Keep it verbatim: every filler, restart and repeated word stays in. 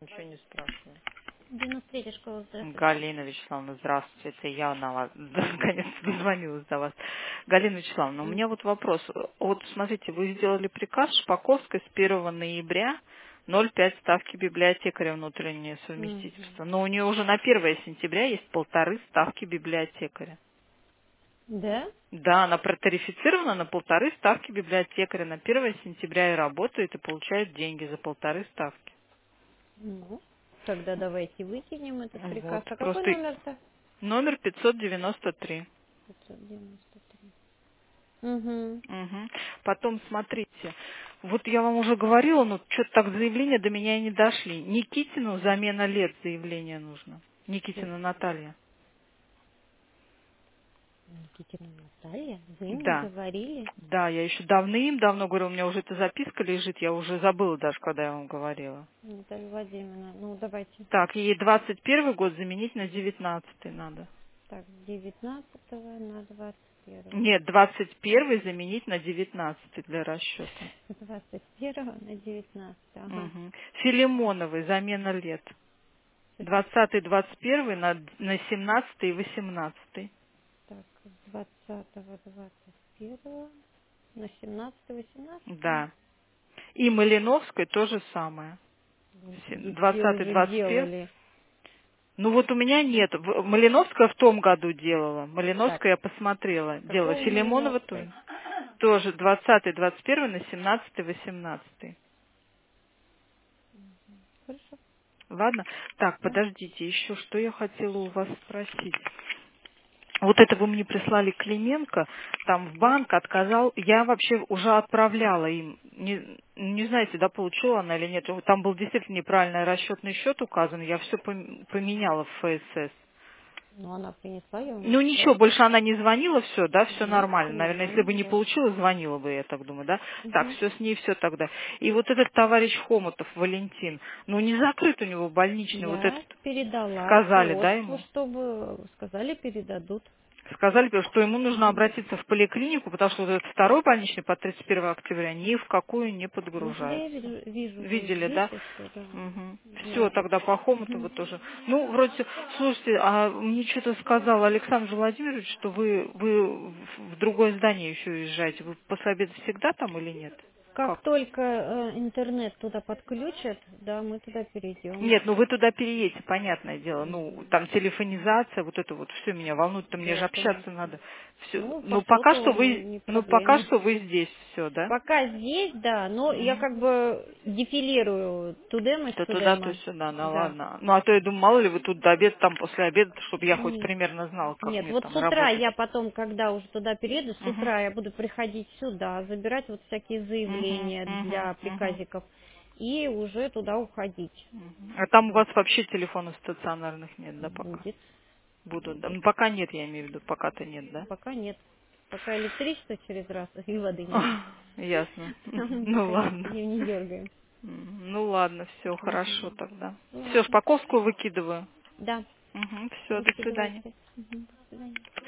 Ничего не спрашиваю. девяносто третья школа, здравствуйте. Галина Вячеславовна, здравствуйте. Это я на вас, наконец-то дозвонилась до вас. Галина Вячеславовна, у М, меня вот вопрос. Вот смотрите, вы сделали приказ Шпаковской с первого ноября ноль пять ставки библиотекаря внутреннее мгм. совместительство. Но у нее уже на первое сентября есть полторы ставки библиотекаря. Да? Да, она протарифицирована на полторы ставки библиотекаря. На первое сентября и работает, и получает деньги за полторы ставки. Ну, тогда давайте вытянем этот Вот, приказ. А какой просто номер-то? номер пятьсот девяносто три. пятьсот девяносто три. Угу. Мгм. Потом смотрите, вот я вам уже говорила, но что-то так заявления до меня и не дошли. Никитину замена лет заявление нужно. Никитина Наталья. Никитина Наталья, вы мне Да, говорили? да, я еще давным-давно говорила, у меня уже эта записка лежит, я уже забыла даже, когда я вам говорила. Наталья Владимировна, ну давайте. Так, ей двадцать первый год заменить на девятнадцатый надо. Так, с девятнадцатого на двадцать первое. Нет, двадцать первый заменить на девятнадцатый для расчета. С двадцать первого на девятнадцатое. Ага. Мгм. Филимоновой замена лет. двадцатый двадцать первый на, на семнадцатый и восемнадцатый. Так, с двадцатого двадцать первого на семнадцатое восемнадцатое. Да. И Малиновской то же самое. Где все двадцатый уже двадцать первый. делали. Ну вот у меня нет. В- Малиновская в том году делала. Так, Малиновская я посмотрела. Делала. какой у Филимонова Малиновской? тоже. Тоже двадцатый двадцать первый на семнадцатый восемнадцатый. Хорошо, Ладно? Так, да. подождите, еще что я хотела у вас спросить. Вот это вы мне прислали Клименко, там в банк отказал, я вообще уже отправляла им, не, не знаете, да, получила она или нет, там был действительно неправильный расчетный счет указан, я все поменяла в ФСС. Ну, она принесла, я вам Ну ничего, отправила. больше она не звонила, все, да, все Нет, нормально. все Наверное, если бы нормально, не да. получила, звонила бы, я так думаю, да. Так, Угу. все с ней, все тогда. И вот этот товарищ Хомутов, Валентин, ну не закрыт у него больничный, вот этот, Я передала сказали, да, руководству, ему? чтобы сказали, передадут. Сказали, что ему нужно Угу. обратиться в поликлинику, потому что вот этот второй больничный по тридцать первого октября ни в какую не Ну, тогда я подгружается. вижу, вижу вы Видели, здесь, да? и что, да. Все, Значит, тогда по Хомутову угу. тоже. Ну, вроде, слушайте, а мне что-то сказал Александр Владимирович, что вы, вы в в другое здание еще уезжаете. Вы после обеда всегда там или нет? Как Как? только э, интернет туда подключат, да, мы туда перейдем. Нет, ну вы туда переедете, понятное дело. Ну, Угу. там телефонизация, вот это вот все меня волнует, то мне же Да, общаться конечно. надо. Все. Ну, по Ну, пока что сотовому вы, не ну, пока проблема. что вы здесь все, да? Пока здесь, да, но я Мгм. как бы дефилирую тудема То с туда, то тудема. сюда, ну Да. ладно. Ну, а то я думаю, мало ли вы тут до обеда, там после обеда, чтобы я хоть Нет. примерно знала, как Нет, мне вот там с утра работать. я потом, когда уже туда перееду, с Мгм. утра я буду приходить сюда, забирать вот всякие Мгм. заявления Мгм. для Мгм. приказиков и уже туда уходить. Мгм. А там у Вот. вас вообще телефонов стационарных нет, да, пока? Будет, Будут, да? будет. Ну, пока нет, я имею в виду, пока-то нет, да? Пока нет. Пока электричество через раз и воды нет. Ясно. Мы Ну, пока ладно. ее не дергаем. М, Ну, ладно, все, хорошо Мгм. тогда. Все, Ладно. шпаковскую выкидываю. Да, Все, до свидания. выкидывайте. Мгм. До свидания.